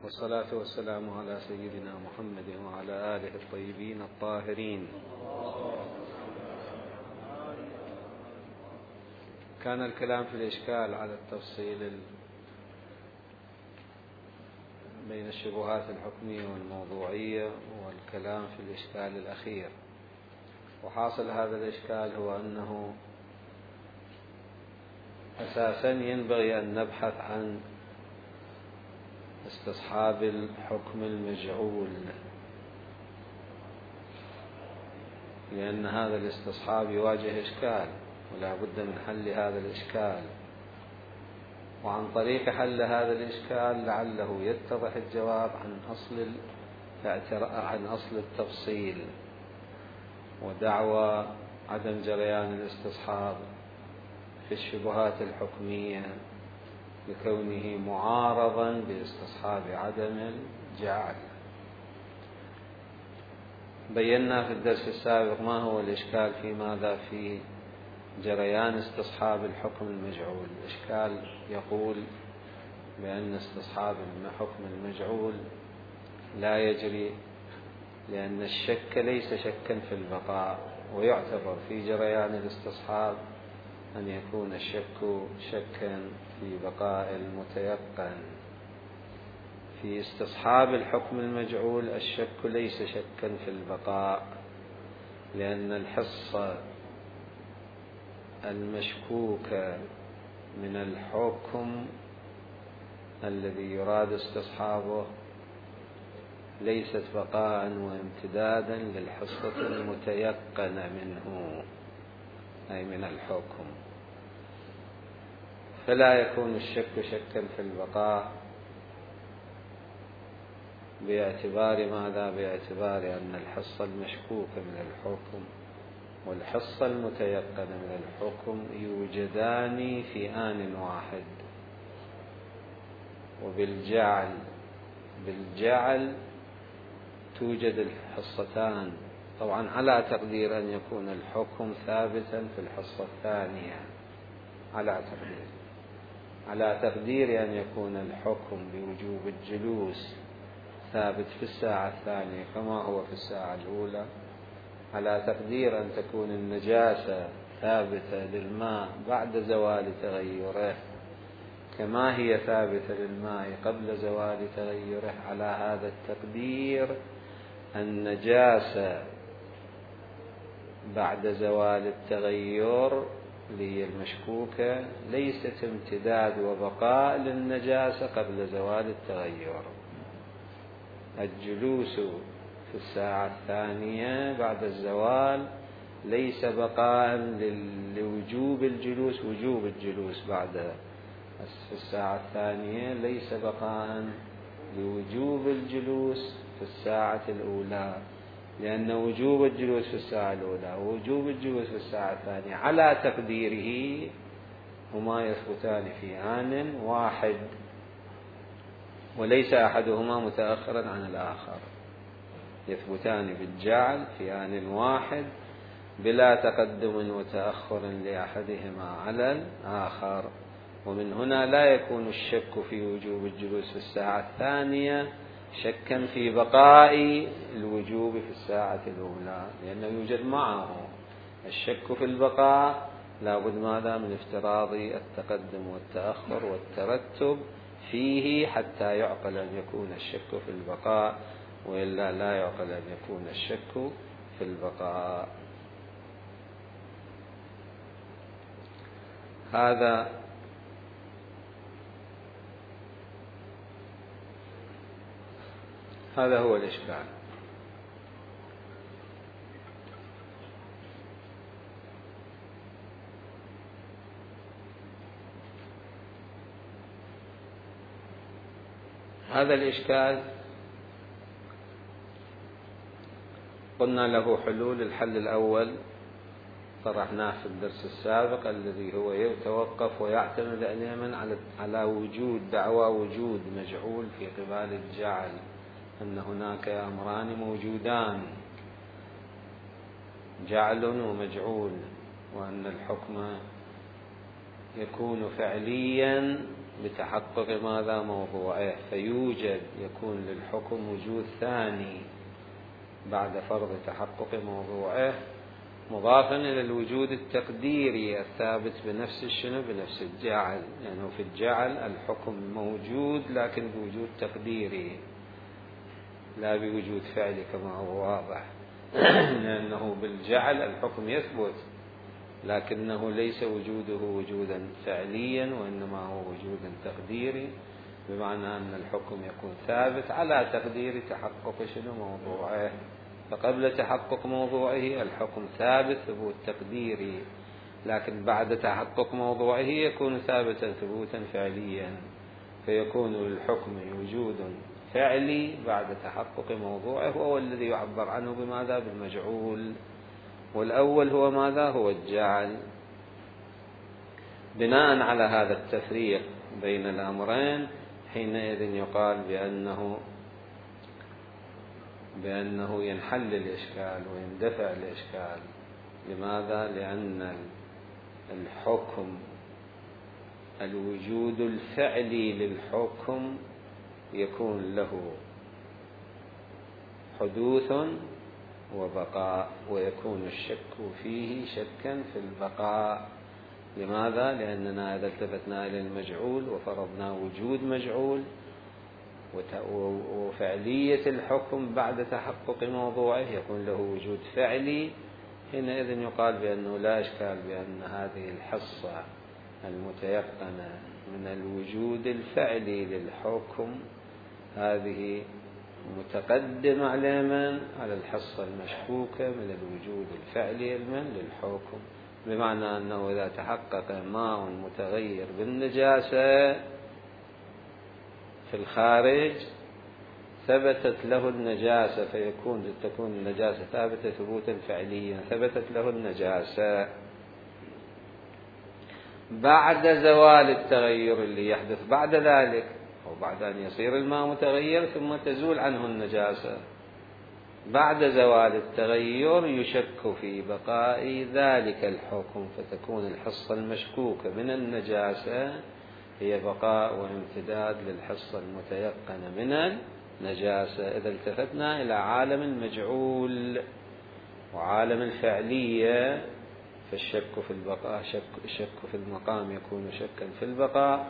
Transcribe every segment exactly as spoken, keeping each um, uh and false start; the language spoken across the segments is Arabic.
والصلاة والسلام على سيدنا محمد وعلى آله الطيبين الطاهرين. كان الكلام في الإشكال على التفصيل بين الشبهات الحكمية والموضوعية، والكلام في الإشكال الأخير. وحاصل هذا الإشكال هو أنه أساسا ينبغي أن نبحث عن استصحاب الحكم المجعول، لأن هذا الاستصحاب يواجه إشكال ولا بد من حل هذا الإشكال، وعن طريق حل هذا الإشكال لعله يتضح الجواب عن أصل عن أصل التفصيل ودعوى عدم جريان الاستصحاب في الشبهات الحكمية لكونه معارضا باستصحاب عدم الجعل. بينا في الدرس السابق ما هو الإشكال في ماذا في جريان استصحاب الحكم المجعول. الإشكال يقول بأن استصحاب الحكم المجعول لا يجري لأن الشك ليس شكا في البقاء، ويعتبر في جريان الاستصحاب أن يكون الشك شكا في بقاء المتيقن. في استصحاب الحكم المجعول الشك ليس شكا في البقاء، لأن الحصة المشكوكة من الحكم الذي يراد استصحابه ليست بقاء وامتدادا للحصة المتيقنة منه، أي من الحكم، فلا يكون الشك شكا في البقاء باعتبار ماذا؟ باعتبار أن الحصة المشكوكة من الحكم والحصة المتيقنة من الحكم يوجدان في آن واحد. وبالجعل بالجعل توجد الحصتان، طبعا على تقدير أن يكون الحكم ثابتا في الحصة الثانية، على تقدير على تقدير أن يكون الحكم بوجوب الجلوس ثابت في الساعة الثانية كما هو في الساعة الأولى، على تقدير أن تكون النجاسة ثابتة للماء بعد زوال تغيره كما هي ثابتة للماء قبل زوال تغيره. على هذا التقدير النجاسة بعد زوال التغير اللي هي المشكوكة ليست امتداد وبقاء للنجاسة قبل زوال التغير. الجلوس في الساعة الثانية بعد الزوال ليس بقاء لوجوب الجلوس، وجوب الجلوس بعد في الساعة الثانية ليس بقاء لوجوب الجلوس في الساعة الأولى، لأن وجوب الجلوس في الساعة الأولى ووجوب الجلوس في الساعة الثانية على تقديره هما يثبتان في آن واحد، وليس أحدهما متأخرا عن الآخر، يثبتان بالجعل في آن واحد بلا تقدم وتأخر لأحدهما على الآخر. ومن هنا لا يكون الشك في وجوب الجلوس في الساعة الثانية شكا في بقاء الوجوب في الساعة الأولى، لأنه يوجد معه الشك في البقاء لا بد ماذا من افتراض التقدم والتأخر والترتب فيه حتى يعقل أن يكون الشك في البقاء، وإلا لا يعقل أن يكون الشك في البقاء. هذا هذا هو الإشكال. هذا الإشكال قلنا له حلول. الحل الأول طرحناه في الدرس السابق، الذي هو يتوقف ويعتمد دائما على على وجود دعوى وجود مجعول في قبال الجعل، أن هناك أمران موجودان، جعل ومجعول، وأن الحكم يكون فعليا بتحقق ماذا؟ موضوعه، فيوجد يكون للحكم وجود ثاني بعد فرض تحقق موضوعه، مضافا إلى الوجود التقديري الثابت بنفس الشنو؟ بنفس الجعل، لأنه يعني في الجعل الحكم موجود لكن بوجود تقديري لا بوجود فعلي كما هو واضح. لأنه بالجعل الحكم يثبت لكنه ليس وجوده وجودا فعليا وإنما هو وجودا تقديري، بمعنى أن الحكم يكون ثابت على تقدير تحقق شنو؟ موضوعه. فقبل تحقق موضوعه الحكم ثابت ثبوت تقديري، لكن بعد تحقق موضوعه يكون ثابتا ثبوتا فعليا، فيكون للحكم وجود فعلي بعد تحقق موضوعه، وهو الذي يعبر عنه بماذا؟ بالمجعول. والأول هو ماذا؟ هو الجعل. بناء على هذا التفريق بين الأمرين حينئذ يقال بأنه بأنه ينحل الإشكال ويندفع الإشكال. لماذا؟ لأن الحكم الوجود الفعلي للحكم يكون له حدوث وبقاء، ويكون الشك فيه شكا في البقاء. لماذا؟ لأننا إذا التفتنا إلى المجعول وفرضنا وجود مجعول وفعلية الحكم بعد تحقق موضوعه يكون له وجود فعلي، حينئذ يقال بأنه لا إشكال بأن هذه الحصة المتيقنة من الوجود الفعلي للحكم هذه متقدمة على من؟ على الحصة المشكوكة من الوجود الفعلي من للحكم، بمعنى أنه إذا تحقق ماء متغير بالنجاسة في الخارج ثبتت له النجاسة، فيكون تكون النجاسة ثابتة ثبوتا فعليا، ثبتت له النجاسة. بعد زوال التغير اللي يحدث بعد ذلك، أو بعد أن يصير الماء متغير ثم تزول عنه النجاسة، بعد زوال التغير يشك في بقاء ذلك الحكم، فتكون الحصة المشكوكة من النجاسة هي بقاء وامتداد للحصة المتيقنة من النجاسة. إذا التفتنا إلى عالم المجعول وعالم الفعلية فالشك في البقاء شك, شك في المقام يكون شكا في البقاء،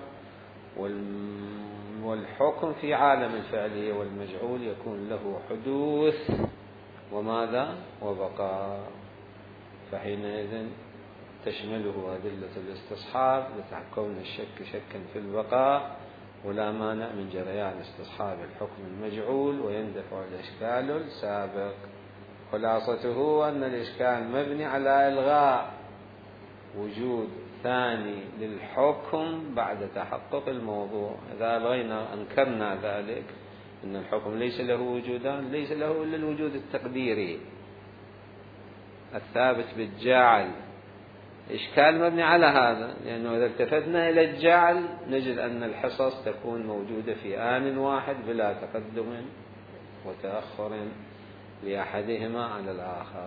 والحكم في عالم الفعلية والمجعول يكون له حدوث وماذا؟ وبقاء. فحينئذ تشمله أدلة الاستصحاب لتكون الشك شكا في البقاء، ولا مانع من جريان استصحاب الحكم المجعول ويندفع الإشكال السابق. خلاصته أن الإشكال مبني على إلغاء وجود ثاني للحكم بعد تحقق الموضوع. إذا ألغينا أنكرنا ذلك أن الحكم ليس له وجودان، ليس له إلا الوجود التقديري الثابت بالجعل. إشكال مبني على هذا، لأنه إذا التفتنا إلى الجعل نجد أن الحصص تكون موجودة في آن واحد بلا تقدم وتأخر لأحدهما على الآخر.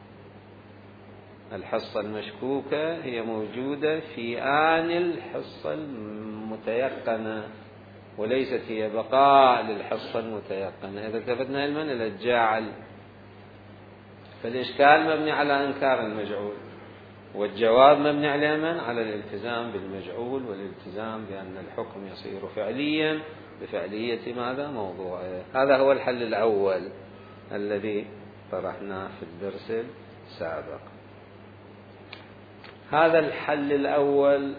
الحصة المشكوكة هي موجودة في آن الحصة المتيقنة وليست هي بقاء للحصة المتيقنة. إذا التفتنا إلى الجعل فالإشكال مبني على إنكار المجعول، والجواب مبني على من؟ على الالتزام بالمجعول والالتزام بأن الحكم يصير فعليا بفعلية ماذا؟ موضوعه. هذا هو الحل الأول الذي طرحناه في الدرس السابق. هذا الحل الأول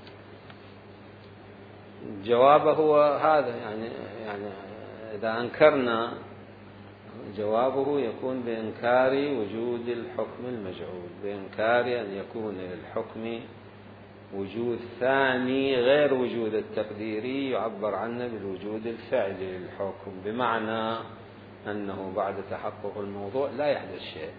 جوابه هو هذا، يعني يعني إذا أنكرنا جوابه يكون بإنكار وجود الحكم المجعول، بإنكار أن يكون للحكم وجود ثاني غير وجود التقديري يعبر عنه بالوجود الفعلي للحكم، بمعنى أنه بعد تحقق الموضوع لا يحدث شيء.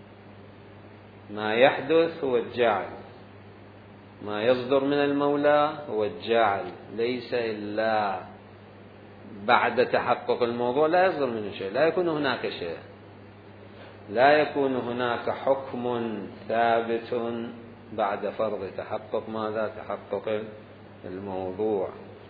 ما يحدث هو الجعل، ما يصدر من المولى هو الجعل، ليس إلا بعد تحقق الموضوع لا يصدر منه شيء، لا يكون هناك شيء، لا يكون هناك حكم ثابت بعد فرض تحقق ماذا؟ تحقق الموضوع.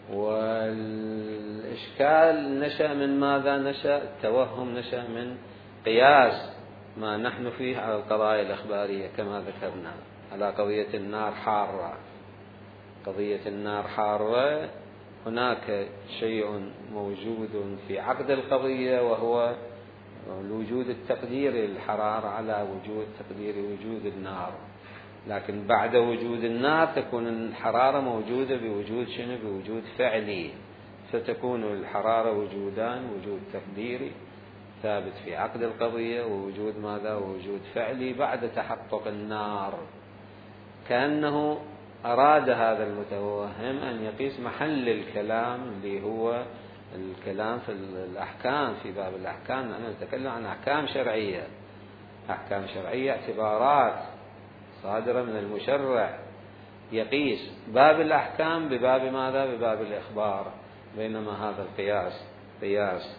والإشكال نشأ من ماذا؟ نشأ التوهم نشأ من قياس ما نحن فيه على القضايا الإخبارية كما ذكرنا، على قضية النار حارة. قضية النار حارة هناك شيء موجود في عقد القضية، وهو الوجود التقديري للحرارة على وجود تقديري وجود النار، لكن بعد وجود النار تكون الحرارة موجودة بوجود شنو؟ بوجود فعلي، فتكون الحرارة وجودان، وجود تقديري ثابت في عقد القضية، ووجود ماذا؟ ووجود فعلي بعد تحقق النار. كأنه أراد هذا المتوهم أن يقيس محل الكلام اللي هو الكلام في الأحكام، في باب الأحكام نحن نتكلم عن أحكام شرعية، أحكام شرعية اعتبارات صادرة من المشرع، يقيس باب الأحكام بباب ماذا؟ بباب الإخبار، بينما هذا القياس قياس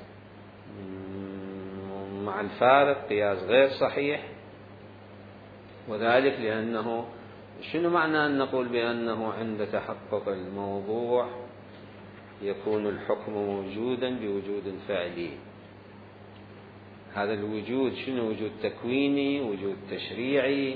مع الفارق، قياس غير صحيح. وذلك لأنه شنو معنى أن نقول بأنه عند تحقق الموضوع يكون الحكم موجودا بوجود فعلي؟ هذا الوجود شنو؟ وجود تكويني، وجود تشريعي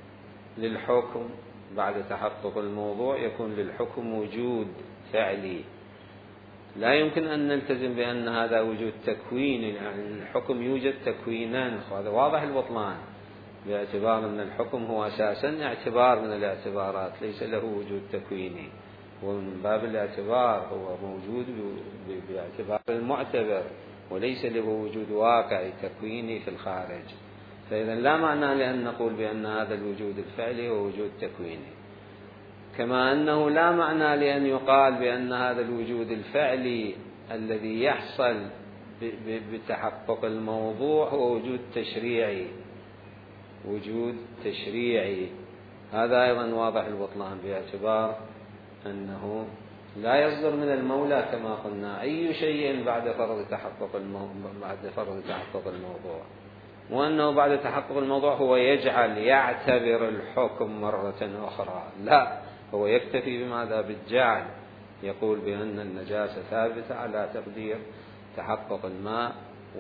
للحكم. بعد تحقق الموضوع يكون للحكم وجود فعلي. لا يمكن أن نلتزم بأن هذا وجود تكويني، يعني الحكم يوجد تكوينا، هذا واضح البطلان، باعتبار أن الحكم هو أساسا اعتبار من الاعتبارات ليس له وجود تكويني، ومن باب الاعتبار هو موجود باعتبار المعتبر وليس له وجود واقعي تكويني في الخارج. فإذا لا معنى لأن نقول بأن هذا الوجود الفعلي هو وجود تكويني، كما أنه لا معنى لأن يقال بأن هذا الوجود الفعلي الذي يحصل بتحقق الموضوع هو وجود تشريعي، وجود تشريعي. هذا أيضا واضح البطلان، باعتبار أنه لا يصدر من المولى كما قلنا أي شيء بعد فرض تحقق الموضوع، بعد فرض تحقق الموضوع، وأنه بعد تحقق الموضوع هو يجعل يعتبر الحكم مرة أخرى، لا، هو يكتفي بماذا؟ بالجعل، يقول بأن النجاسة ثابتة على تقدير تحقق الماء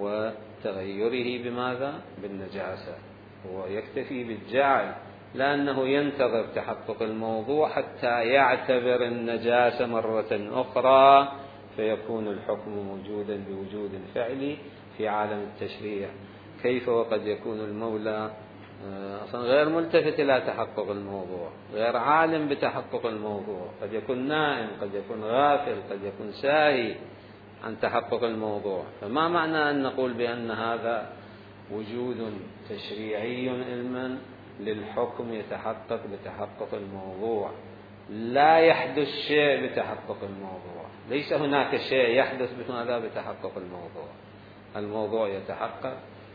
وتغيره بماذا؟ بالنجاسة. هو يكتفي بالجعل، لأنه ينتظر تحقق الموضوع حتى يعتبر النجاسة مرة أخرى، فيكون الحكم موجودا بوجود فعلي في عالم التشريع. كيف وقد يكون المولى أصلا غير ملتفت إلى تحقق الموضوع، غير عالم بتحقق الموضوع، قد يكون نائم، قد يكون غافل، قد يكون ساهي عن تحقق الموضوع. فما معنى أن نقول بأن هذا وجود تشريعي علما للحكم يتحقق بتحقق الموضوع؟ لا يحدث شيء بتحقق الموضوع، ليس هناك شيء يحدث بماذا؟ بتحقق الموضوع. الموضوع يتحقق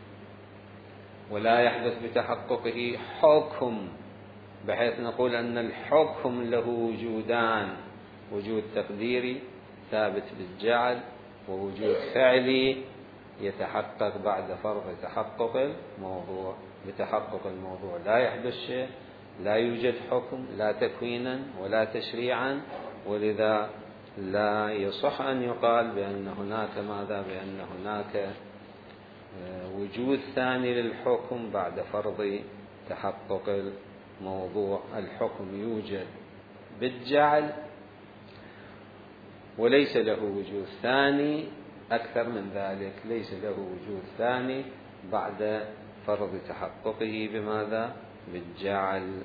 ولا يحدث بتحققه حكم، بحيث نقول أن الحكم له وجودان، وجود تقديري ثابت بالجعل، ووجود فعلي يتحقق بعد فرض تحقق الموضوع. بتحقق الموضوع لا يحدث شيء، لا يوجد حكم، لا تكوينا ولا تشريعا، ولذا لا يصح أن يقال بأن هناك ماذا؟ بأن هناك وجود ثاني للحكم بعد فرض تحقق الموضوع. الحكم يوجد بالجعل وليس له وجود ثاني أكثر من ذلك، ليس له وجود ثاني بعد فرض تحققه بماذا؟ بالجعل.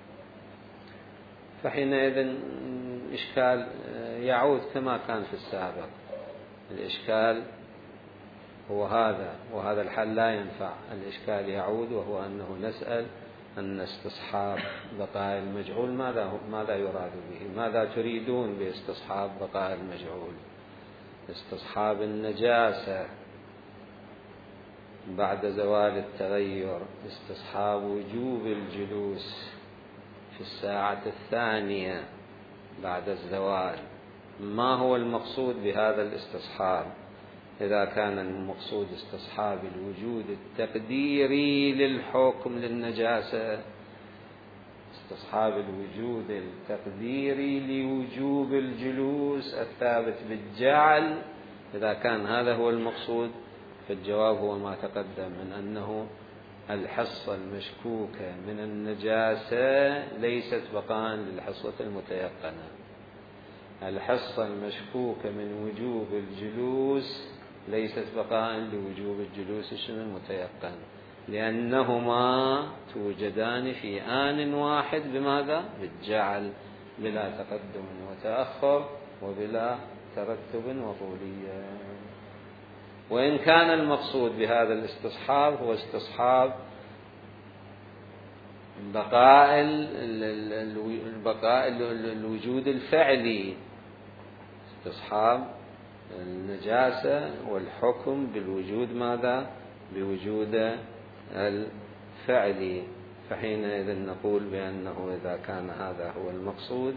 فحينئذ الإشكال يعود كما كان في السابق. الإشكال هو هذا، وهذا الحل لا ينفع. الإشكال يعود وهو أنه نسأل أن استصحاب بقاء المجهول ماذا ماذا يراد به؟ ماذا تريدون باستصحاب بقاء المجهول؟ استصحاب النجاسة بعد زوال التغير، استصحاب وجوب الجلوس في الساعة الثانية بعد الزوال. ما هو المقصود بهذا الاستصحاب؟ إذا كان المقصود استصحاب الوجود التقديري للحكم للنجاسة، استصحاب الوجود التقديري لوجوب الجلوس الثابت بالجعل، إذا كان هذا هو المقصود فالجواب هو ما تقدم من أنه الحصة المشكوكة من النجاسة ليست بقاء للحصة المتيقنة. الحصة المشكوكة من وجوب الجلوس ليست بقاء لوجوب الجلوس شنو المتيقن، لأنهما توجدان في آن واحد بماذا؟ بالجعل، بلا تقدم وتأخر وبلا ترتب وطولية. وإن كان المقصود بهذا الاستصحاب هو استصحاب بقاء البقاء الوجود الفعلي، استصحاب النجاسة والحكم بالوجود ماذا؟ بوجود الفعلي، فحينئذ نقول بأنه إذا كان هذا هو المقصود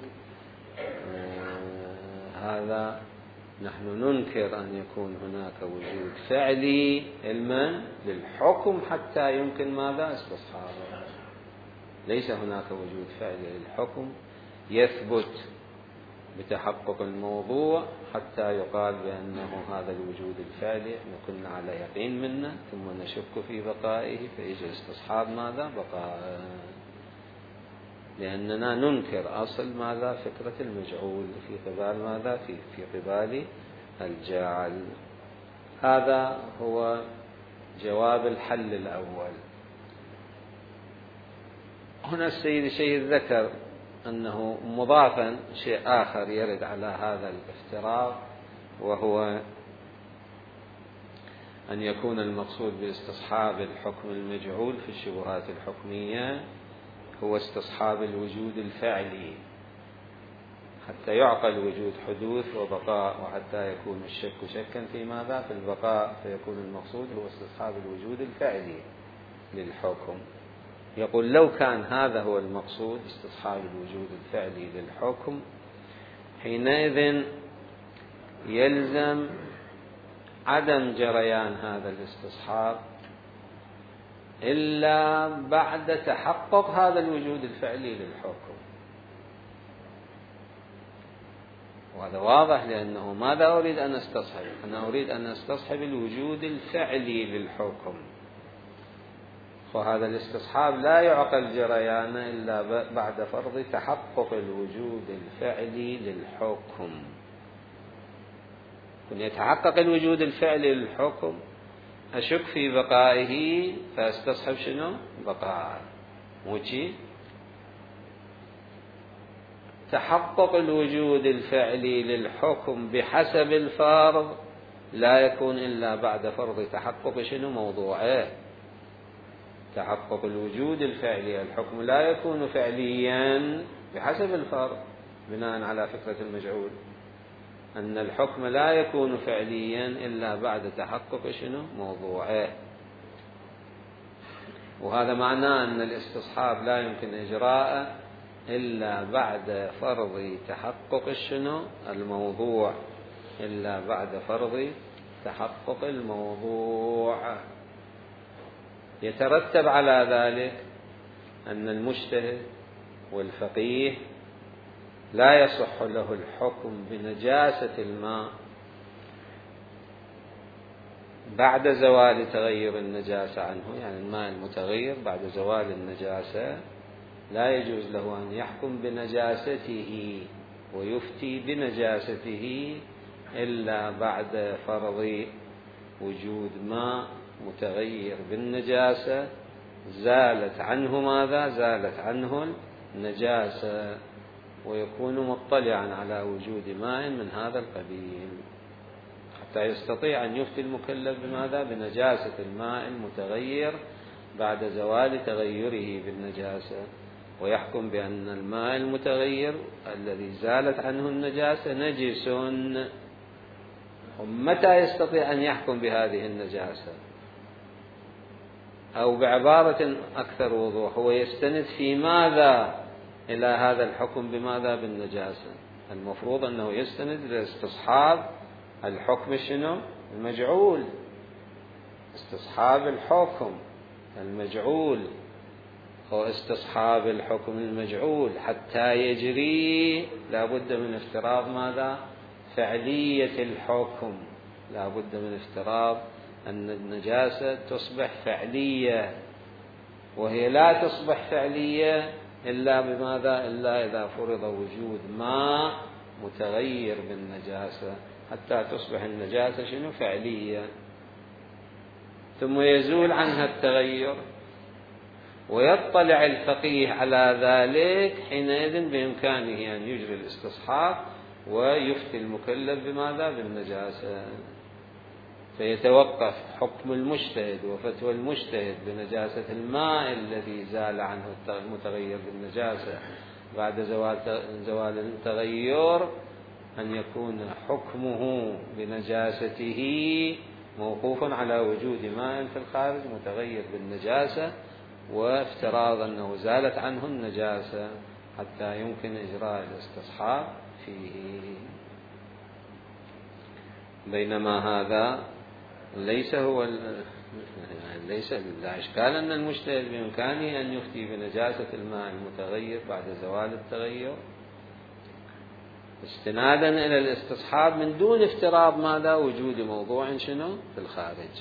آه هذا نحن ننكر أن يكون هناك وجود فعلي علما للحكم حتى يمكن ماذا؟ استصحابه. ليس هناك وجود فعلي للحكم يثبت بتحقق الموضوع حتى يقال بأنه هذا الوجود الفعلي كنا على يقين منه ثم نشك في بقائه فيجي استصحاب ماذا؟ بقاء، لأننا ننكر أصل ماذا؟ فكرة المجعول في قبال ماذا؟ في في قبال الجاعل. هذا هو جواب الحل الأول. هنا السيد الشيخ ذكر أنه مضافا شيء آخر يرد على هذا الافتراض، وهو أن يكون المقصود باستصحاب الحكم المجعول في الشبهات الحكمية هو استصحاب الوجود الفعلي حتى يعقل وجود حدوث وبقاء، وحتى يكون الشك شكا في ماذا؟ في البقاء، فيكون المقصود هو استصحاب الوجود الفعلي للحكم. يقول لو كان هذا هو المقصود استصحاب الوجود الفعلي للحكم حينئذ يلزم عدم جريان هذا الاستصحاب إلا بعد تحقق هذا الوجود الفعلي للحكم. وهذا واضح، لأنه ماذا أريد أن استصحب؟ أنا أريد أن استصحب الوجود الفعلي للحكم، وهذا الاستصحاب لا يعقل جريانه إلا بعد فرض تحقق الوجود الفعلي للحكم. كن يتحقق الوجود الفعلي للحكم أشك في بقائه فاستصحب شنو؟ بقاء. موشي تحقق الوجود الفعلي للحكم بحسب الفرض لا يكون إلا بعد فرض تحقق شنو؟ موضوعه. تحقق الوجود الفعلي الحكم لا يكون فعليا بحسب الفرض بناء على فكرة المجعول، أن الحكم لا يكون فعليا إلا بعد تحقق شنو؟ موضوعه. وهذا معناه أن الاستصحاب لا يمكن إجراءه إلا بعد فرض تحقق شنو؟ الموضوع، إلا بعد فرض تحقق الموضوع. يترتب على ذلك أن المجتهد والفقيه لا يصح له الحكم بنجاسة الماء بعد زوال تغير النجاسة عنه، يعني الماء المتغير بعد زوال النجاسة لا يجوز له أن يحكم بنجاسته ويفتي بنجاسته إلا بعد فرض وجود ماء متغير بالنجاسة زالت عنه ماذا؟ زالت عنه النجاسة، ويكون مطلعا على وجود ماء من هذا القبيل حتى يستطيع أن يفتي المكلف بماذا؟ بنجاسة الماء المتغير بعد زوال تغيره بالنجاسة، ويحكم بأن الماء المتغير الذي زالت عنه النجاسة نجس. ومتى يستطيع أن يحكم بهذه النجاسة؟ أو بعبارة أكثر وضوح، هو يستند في ماذا إلى هذا الحكم بماذا؟ بالنجاسة. المفروض أنه يستند لاستصحاب الحكم شنو؟ المجعول، استصحاب الحكم المجعول. واستصحاب الحكم المجعول حتى يجري لا بد من افتراض ماذا؟ فعلية الحكم، لا بد من افتراض أن النجاسة تصبح فعلية، وهي لا تصبح فعلية إلا بماذا؟ إلا إذا فرض وجود ماء متغير بالنجاسة حتى تصبح النجاسة شنو؟ فعلية، ثم يزول عنها التغير ويطلع الفقيه على ذلك، حينئذ بإمكانه أن يجري الاستصحاب ويفتي المكلف بماذا؟ بالنجاسة. فيتوقف حكم المجتهد وفتوى المجتهد بنجاسة الماء الذي زال عنه المتغير بالنجاسة بعد زوال زوال التغير، أن يكون حكمه بنجاسته موقوف على وجود ماء في الخارج متغير بالنجاسة، وافتراض أنه زالت عنه النجاسة حتى يمكن إجراء الاستصحاب فيه. بينما هذا ليس هو ليس لا إشكال أن المجتهد بإمكانه أن يفتي بنجاسة الماء المتغير بعد زوال التغير استنادا إلى الاستصحاب من دون افتراض ماذا؟ وجود موضوع شنو؟ في الخارج،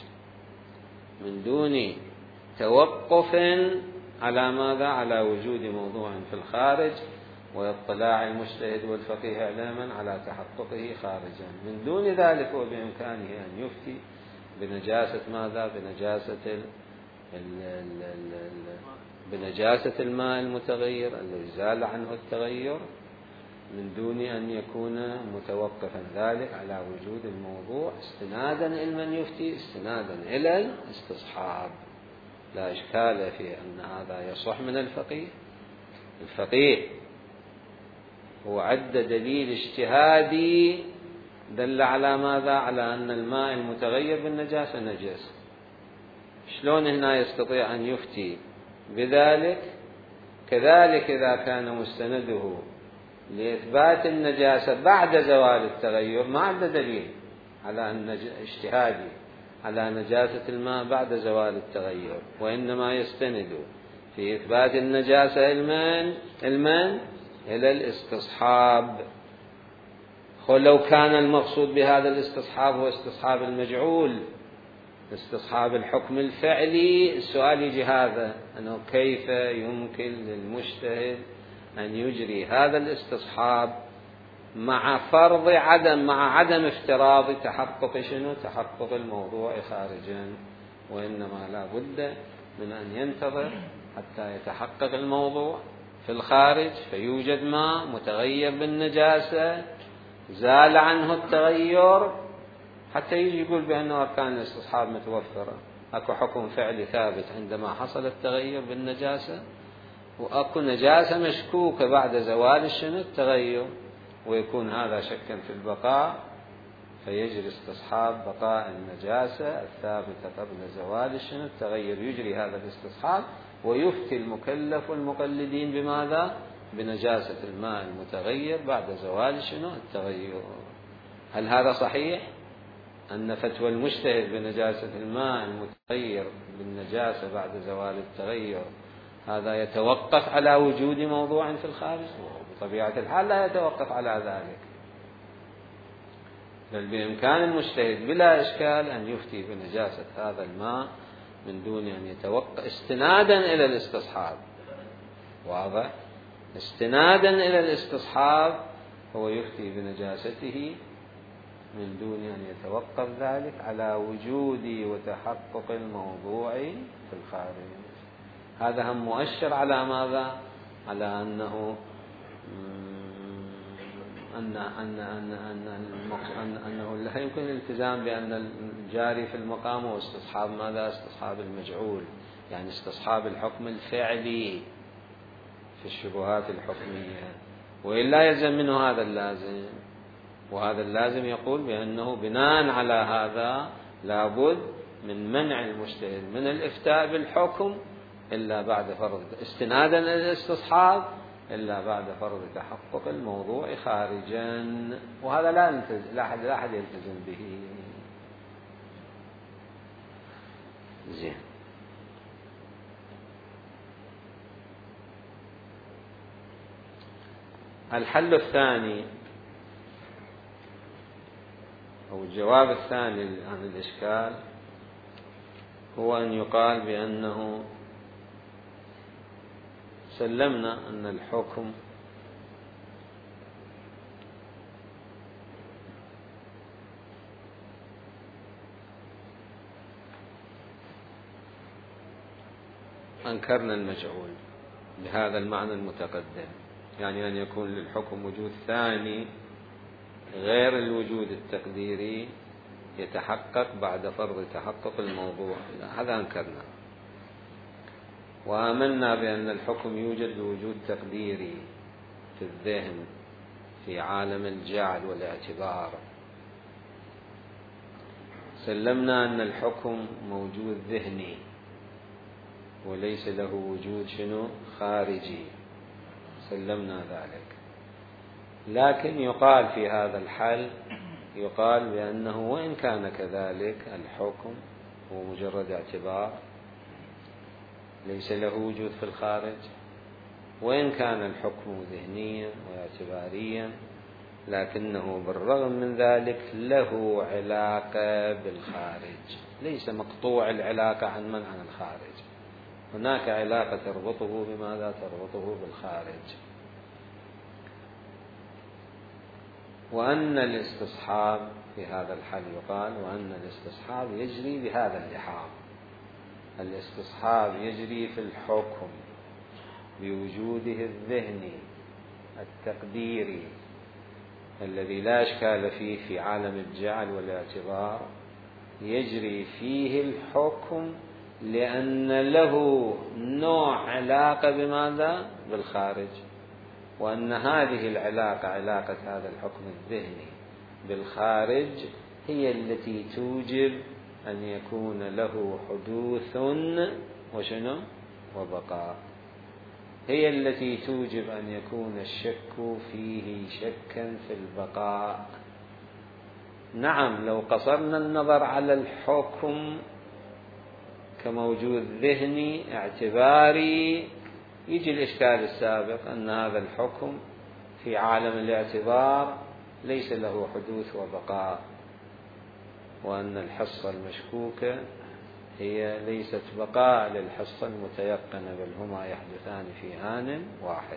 من دون توقف على ماذا؟ على وجود موضوع في الخارج واطلاع المجتهد والفقيه علما على تحققه خارجا. من دون ذلك وبإمكانه أن يفتي بنجاسة ماذا؟ بنجاسة ال ال ال ال ال بنجاسة الماء المتغير الذي زال عنه التغير من دون أن يكون متوقفا ذلك على وجود الموضوع استنادا إلى من يفتي، استنادا إلى الاستصحاب. لا إشكال في أن هذا يصح من الفقيه. الفقيه هو عد دليل اجتهادي دل على ماذا؟ على أن الماء المتغير بالنجاسة نجس. شلون هنا يستطيع أن يفتي بذلك؟ كذلك إذا كان مستنده لإثبات النجاسة بعد زوال التغير ما عنده دليل على أن اجتهادي على نجاسة الماء بعد زوال التغير، وإنما يستند في إثبات النجاسة المن المن إلى الاستصحاب. لو كان المقصود بهذا الاستصحاب هو استصحاب المجعول، استصحاب الحكم الفعلي، السؤال يجي هذا أنه كيف يمكن للمجتهد أن يجري هذا الاستصحاب مع فرض عدم مع عدم افتراض تحقق شنو؟ تحقق الموضوع خارجا، وإنما لا بد من أن ينتظر حتى يتحقق الموضوع في الخارج فيوجد ماء متغير بالنجاسة زال عنه التغير حتى يجي يقول بأنه أركان الاستصحاب متوفرة. أكو حكم فعلي ثابت عندما حصل التغير بالنجاسة، وأكو نجاسة مشكوكة بعد زوال الشنو؟ التغير، ويكون هذا شكا في البقاء فيجري استصحاب بقاء النجاسة الثابتة قبل زوال الشنو؟ التغير. يجري هذا الاستصحاب ويفتي المكلف والمقلدين بماذا؟ بنجاسة الماء المتغير بعد زوال شنو؟ التغير. هل هذا صحيح؟ أن فتوى المجتهد بنجاسة الماء المتغير بالنجاسة بعد زوال التغير هذا يتوقف على وجود موضوع في الخارج؟ بطبيعة الحال لا يتوقف على ذلك، بل بإمكان المجتهد بلا إشكال أن يفتي بنجاسة هذا الماء من دون أن يتوقف استنادا إلى الاستصحاب. واضح؟ استنادا إلى الاستصحاب هو يفتي بنجاسته من دون أن يتوقف ذلك على وجود وتحقق الموضوع في الخارج. هذا هم مؤشر على ماذا؟ على أنه أن أن أن أن أنه لا يمكن الالتزام بأن الجاري في المقام هو استصحاب ماذا؟ استصحاب المجعول، يعني استصحاب الحكم الفعلي في الشبهات الحكمية، وإلا يلزم منه هذا اللازم. وهذا اللازم يقول بأنه بناء على هذا لابد من منع المجتهد من الإفتاء بالحكم إلا بعد فرض استنادا إلى الاستصحاب إلا بعد فرض تحقق الموضوع خارجا، وهذا لا لا أحد لا أحد يلتزم به. زين. الحل الثاني أو الجواب الثاني عن الإشكال هو أن يقال بأنه سلمنا أن الحكم أنكرنا المجعول بهذا المعنى المتقدم، يعني أن يكون للحكم وجود ثاني غير الوجود التقديري يتحقق بعد فرض تحقق الموضوع، هذا أنكرنا. وآمنا بأن الحكم يوجد بوجود تقديري في الذهن في عالم الجعل والاعتبار. سلمنا أن الحكم موجود ذهني وليس له وجود شنو خارجي، سلمنا ذلك. لكن يقال في هذا الحل يقال بأنه وإن كان كذلك الحكم هو مجرد اعتبار ليس له وجود في الخارج، وإن كان الحكم ذهنيا واعتباريا لكنه بالرغم من ذلك له علاقة بالخارج، ليس مقطوع العلاقة عن من عن الخارج، هناك علاقة تربطه بماذا؟ تربطه بالخارج. وأن الاستصحاب في هذا الحل يقال وأن الاستصحاب يجري بهذا اللحاظ، الاستصحاب يجري في الحكم بوجوده الذهني التقديري الذي لا إشكال فيه في عالم الجعل والاعتبار، يجري فيه الحكم لأن له نوع علاقة بماذا؟ بالخارج، وأن هذه العلاقة علاقة هذا الحكم الذهني بالخارج هي التي توجب أن يكون له حدوث وشنو؟ وبقاء، هي التي توجب أن يكون الشك فيه شكا في البقاء. نعم لو قصرنا النظر على الحكم كموجود ذهني اعتباري يجي الإشكال السابق أن هذا الحكم في عالم الاعتبار ليس له حدوث وبقاء، وأن الحصة المشكوكة هي ليست بقاء للحصة المتيقنة بل هما يحدثان في آن واحد.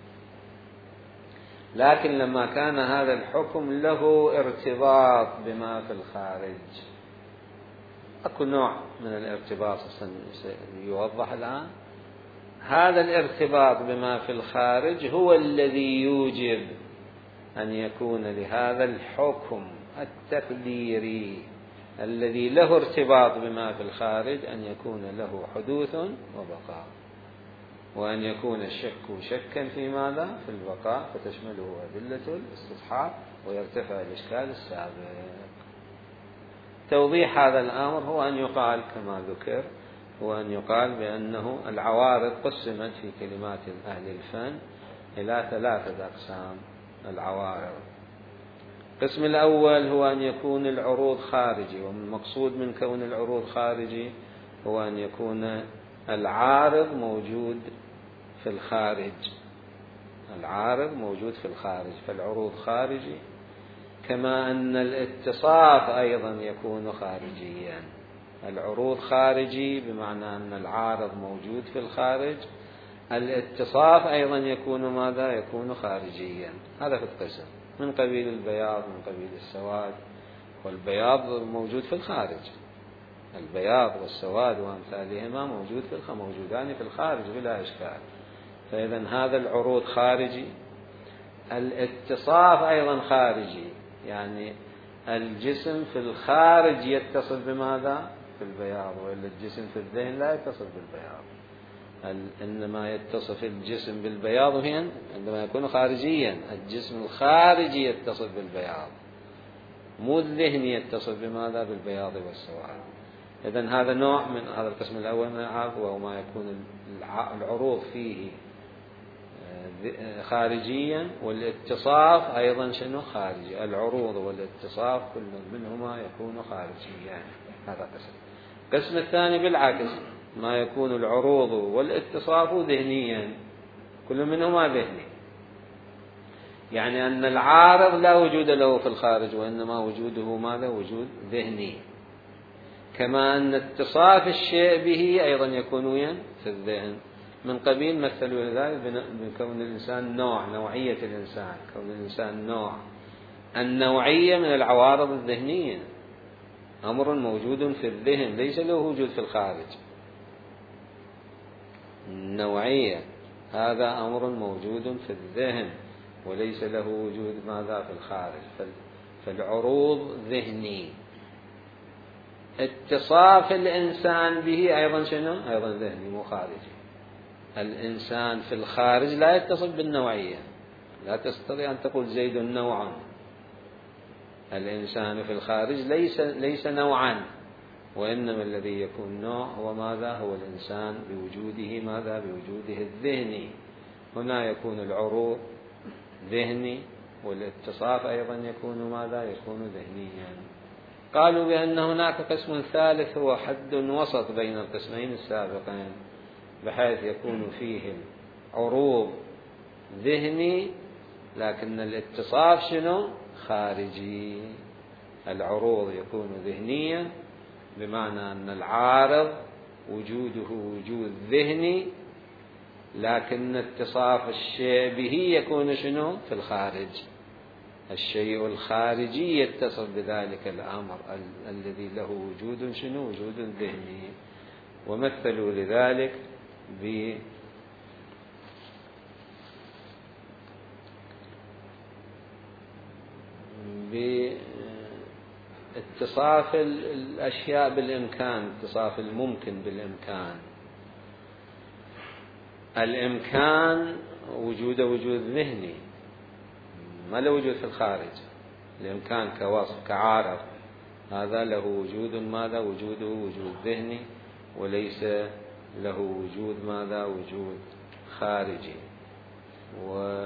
لكن لما كان هذا الحكم له ارتباط بما في الخارج، أكو نوع من الارتباط يوضح الآن، هذا الارتباط بما في الخارج هو الذي يوجب أن يكون لهذا الحكم التقديري الذي له ارتباط بما في الخارج أن يكون له حدوث وبقاء، وأن يكون الشك شكا في ماذا؟ في البقاء، فتشمله أدلة الاستصحاب ويرتفع الإشكال السابق. توضيح هذا الأمر هو أن يقال كما ذكر، هو أن يقال بأنه العوارض قسمت في كلمات أهل الفن إلى ثلاثة أقسام. العوارض القسم الأول هو أن يكون العروض خارجي، والمقصود من كون العروض خارجي هو أن يكون العارض موجود في الخارج، العارض موجود في الخارج فالعروض خارجي، كما أن الاتصاف أيضا يكون خارجيا، العروض خارجي بمعنى أن العارض موجود في الخارج، الاتصاف أيضا يكون ماذا؟ يكون خارجيا. هذا في القسم من قبيل البياض من قبيل السواد، والبياض موجود في الخارج، البياض والسواد وأمثالهما موجود في الخارج، موجودان في الخارج بلا إشكال. فإذا هذا العروض خارجي. الاتصاف أيضا خارجي، يعني الجسم في الخارج يتصل بماذا؟ في البياض، وإلا الجسم في الذهن لا يتصل بالبياض، إنما يتصف الجسم بالبياض هنا عندما يكون خارجيا، الجسم الخارجي يتصل بالبياض مو الذهن يتصل بماذا؟ بالبياض والسواد. إذن هذا نوع من هذا القسم الأول من العرض، وهو ما يكون العروض فيه خارجيا، والاتصاف أيضا شنو؟ خارجي. العروض والاتصاف كل منهما يكون خارجيا. هذا قسم. القسم الثاني بالعكس، ما يكون العروض والاتصاف ذهنيا، كل منهما ذهني. يعني أن العارض لا وجود له في الخارج، وإنما وجوده ماذا؟ وجود ذهني. كما أن اتصاف الشيء به أيضا يكون وين؟ في الذهن. من قبيل مثلوا لذلك بكون الإنسان نوع، نوعية الإنسان، كون الإنسان نوع. النوعية من العوارض الذهنية، أمر موجود في الذهن ليس له وجود في الخارج. النوعية هذا أمر موجود في الذهن وليس له وجود ماذا؟ في الخارج. فالعروض ذهني. اتصاف الإنسان به أيضا شنو؟ أيضا ذهني مو خارجي. الإنسان في الخارج لا يتصف بالنوعية، لا تستطيع أن تقول زيد نوعا. الإنسان في الخارج ليس ليس نوعا، وإنما الذي يكون نوع هو ماذا؟ هو الإنسان بوجوده ماذا؟ بوجوده الذهني. هنا يكون العروض ذهني، والاتصاف أيضا يكون ماذا؟ يكون ذهنيا. قالوا بأن هناك قسم ثالث هو حد وسط بين القسمين السابقين، بحيث يكون فيه عروض ذهني لكن الاتصاف شنو؟ خارجي. العروض يكون ذهنيا بمعنى أن العارض وجوده وجود ذهني، لكن اتصاف الشيء به يكون شنو؟ في الخارج. الشيء الخارجي يتصف بذلك الأمر ال- الذي له وجود شنو؟ وجود ذهني. ومثلوا لذلك ب باتصاف الأشياء بالإمكان، اتصاف الممكن بالإمكان. الإمكان وجود وجود ذهني ما له وجود في الخارج. الإمكان كوصف كعارض هذا له وجود ماذا؟ وجوده وجود ذهني، وليس له وجود ماذا؟ وجود خارجي. و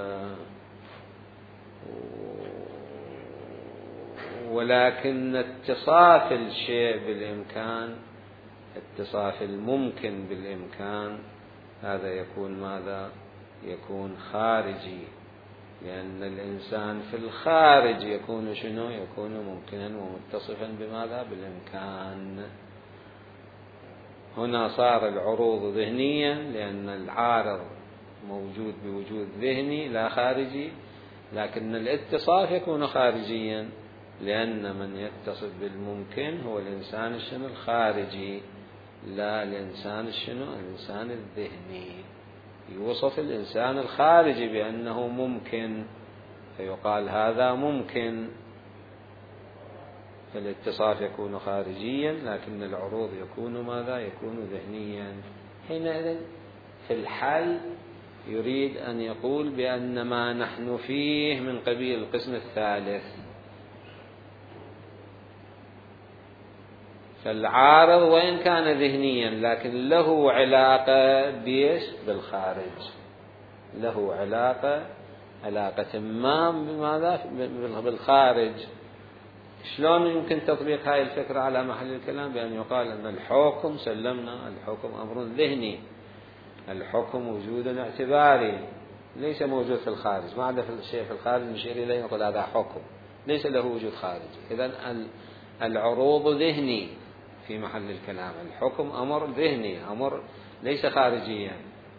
ولكن اتصاف الشيء بالإمكان، اتصاف الممكن بالإمكان، هذا يكون ماذا؟ يكون خارجي، لأن الإنسان في الخارج يكون شنو؟ يكون ممكنا ومتصفا بماذا؟ بالإمكان. هنا صار العروض ذهنية لأن العارض موجود بوجود ذهني لا خارجي، لكن الاتصاف يكون خارجيا لأن من يتصف بالممكن هو الإنسان الشنو؟ الخارجي، لا الإنسان الشنو؟ الإنسان الذهني. يوصف الإنسان الخارجي بأنه ممكن، فيقال هذا ممكن، فالاتصاف يكون خارجيا لكن العروض يكون ماذا؟ يكون ذهنيا. حينئذ في الحل يريد أن يقول بأن ما نحن فيه من قبيل القسم الثالث. فالعارض وإن كان ذهنيا لكن له علاقة بيش؟ بالخارج، له علاقة علاقة ما بماذا؟ بالخارج. شلون يمكن تطبيق هاي الفكرة على محل الكلام؟ بأن يقال أن الحكم سلمنا الحكم أمر ذهني، الحكم وجود اعتباري ليس موجود في الخارج، ما عدا في الشيء في الخارج نشير إليه نقول هذا حكم ليس له وجود خارجي. إذن العروض ذهني في محل الكلام، الحكم أمر ذهني، أمر ليس خارجيا،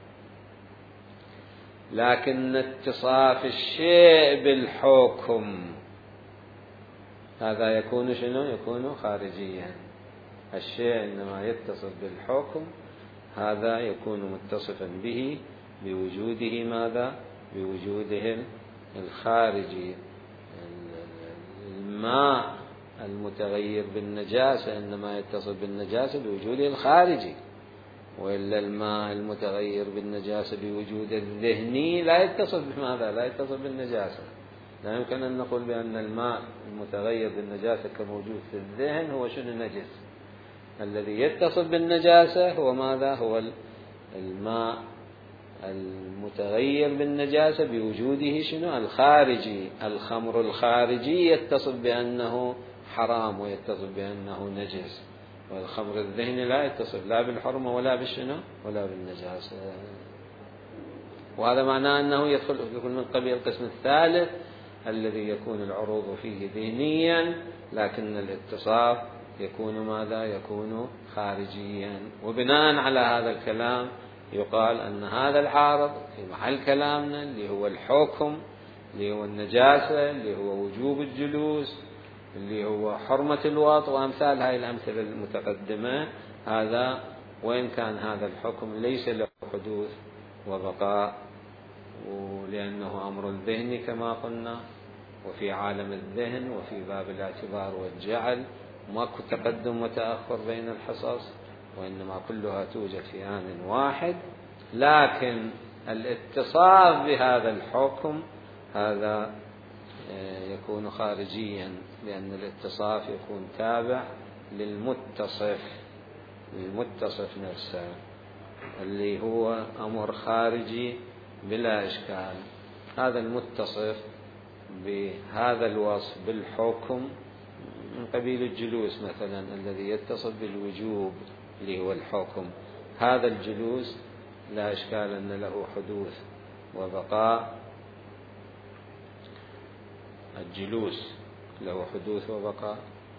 لكن اتصاف الشيء بالحكم هذا يكون شنو؟ يكون خارجيا. الشيء إنما يتصف بالحكم هذا يكون متصفا به بوجوده ماذا؟ بوجوده الخارجي. الماء المتغير بالنجاسة إنما يتصف بالنجاسة بوجوده الخارجي، وإلا الماء المتغير بالنجاسة بوجود الذهني لا يتصف بماذا؟ لا يتصف بالنجاسة. لا يمكن أن نقول بأن الماء المتغير بالنجاسة كموجود في الذهن هو شنو؟ نجس. الذي يتصف بالنجاسة هو ماذا؟ هو الماء المتغير بالنجاسة بوجوده شنو؟ الخارجي. الخمر الخارجي يتصف بأنه حرام ويتصف بأنه نجس، والخمر الذهني لا يتصف لا بالحرمة ولا بالشنو؟ ولا بالنجاسة. وهذا معناه أنه يدخل يكون من قبيل القسم الثالث الذي يكون العروض فيه ذهنيا، لكن الاتصاف يكون ماذا؟ يكون خارجيا. وبناء على هذا الكلام يقال أن هذا العارض في محل كلامنا اللي هو الحكم، اللي هو النجاسة، اللي هو وجوب الجلوس، اللي هو حرمة الوطء وأمثال هاي الأمثلة المتقدمة، هذا وإن كان هذا الحكم ليس له حدوث وبقاء، ولأنه أمر ذهني كما قلنا، وفي عالم الذهن وفي باب الاعتبار والجعل ماكو تقدم وتأخر بين الحصص، وإنما كلها توجد في آن واحد، لكن الاتصاف بهذا الحكم هذا يكون خارجيا، لأن الاتصاف يكون تابع للمتصف للمتصف نفسه اللي هو أمر خارجي بلا إشكال. هذا المتصف بهذا الوصف بالحكم من قبيل الجلوس مثلا الذي يتصف بالوجوب اللي هو الحكم، هذا الجلوس لا إشكال أن له حدوث وبقاء، الجلوس له حدوث وبقاء.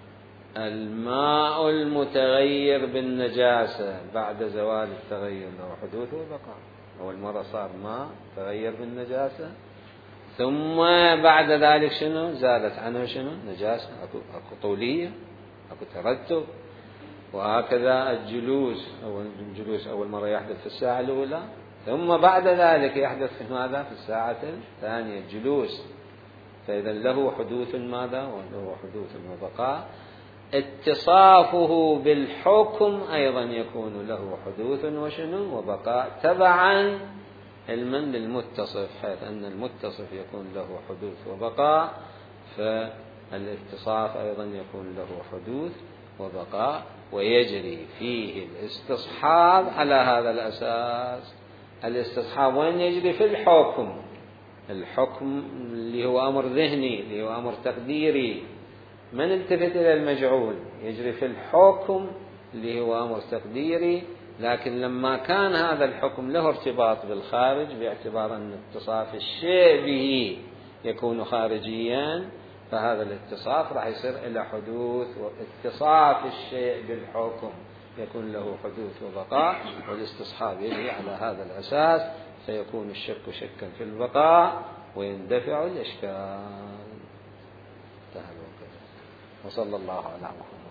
الماء المتغير بالنجاسة بعد زوال التغير له حدوث وبقاء. أول مرة صار ماء تغير بالنجاسة، ثم بعد ذلك شنو؟ زالت عنه شنو؟ نجاسة، أكو, أكو طولية، أكو ترتب. وهكذا الجلوس، أول الجلوس أول مرة يحدث في الساعة الأولى، ثم بعد ذلك يحدث في ماذا؟ في الساعة الثانية الجلوس. فإذا له حدوث ماذا؟ وله حدوث وبقاء. اتصافه بالحكم أيضا يكون له حدوث وشنو؟ وبقاء، تبعا علما للمتصف، حيث أن المتصف يكون له حدوث وبقاء، فالاتصاف أيضا يكون له حدوث وبقاء، ويجري فيه الاستصحاب على هذا الأساس. الاستصحاب وين يجري؟ في الحكم، الحكم اللي هو أمر ذهني، اللي هو أمر تقديري، من التفت إلى المجعول يجري في الحكم اللي هو أمر تقديري. لكن لما كان هذا الحكم له ارتباط بالخارج، باعتبار أن اتصاف الشيء به يكون خارجيا، فهذا الاتصاف راح يصير إلى حدوث، واتصاف الشيء بالحكم يكون له حدوث وبقاء، والاستصحاب يجري على هذا الأساس، فيكون الشك شكا في البقاء ويندفع الإشكال. وصلى الله على محمد.